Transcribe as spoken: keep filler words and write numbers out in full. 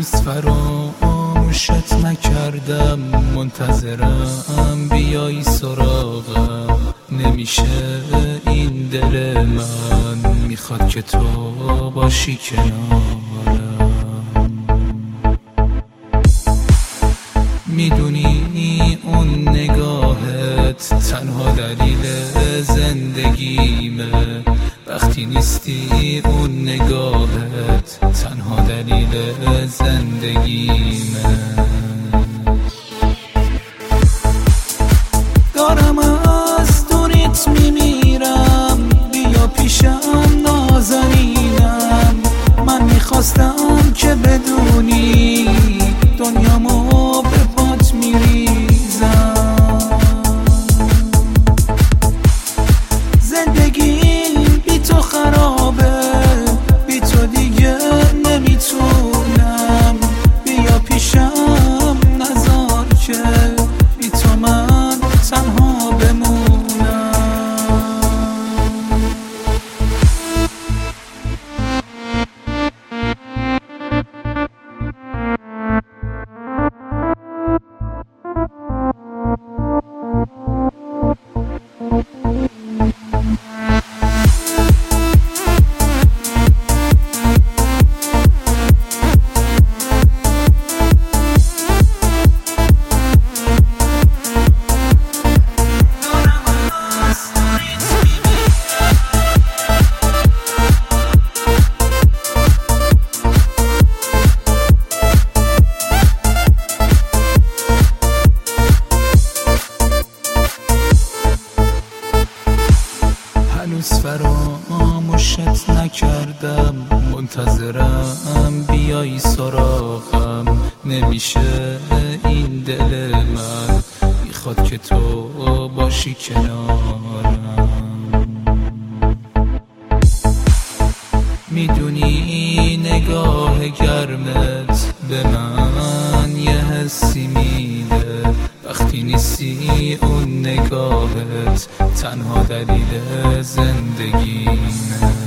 هنوز فراموشت نکردم، منتظرم بیایی سراغم. نمیشه این دل من، میخواد که تو باشی کنارم. میدونی اون نگاهت تنها دلیل زندگیمه، وقتی نیستی اون نگاهت تنها دلیل زندگیمه. دارم از دورت میمیرم، بیا پیشم نازنینم. من میخواستم که بدونی دنیامو به پات میریزم. زندگی بی تو خرابه، بی تو دیگه نمیتونم. بیا پیشم نذار که بی تو من تنها بمونم. هنوز فراموشت نکردم، منتظرم بیایی سراغم. نمیشه این دل من، میخواد که تو باشی کنارم. میدونی نگاه گرمت به من یه حسی میده، وقتی نیستی اون نگاهت تنها دلیل زندگیمه.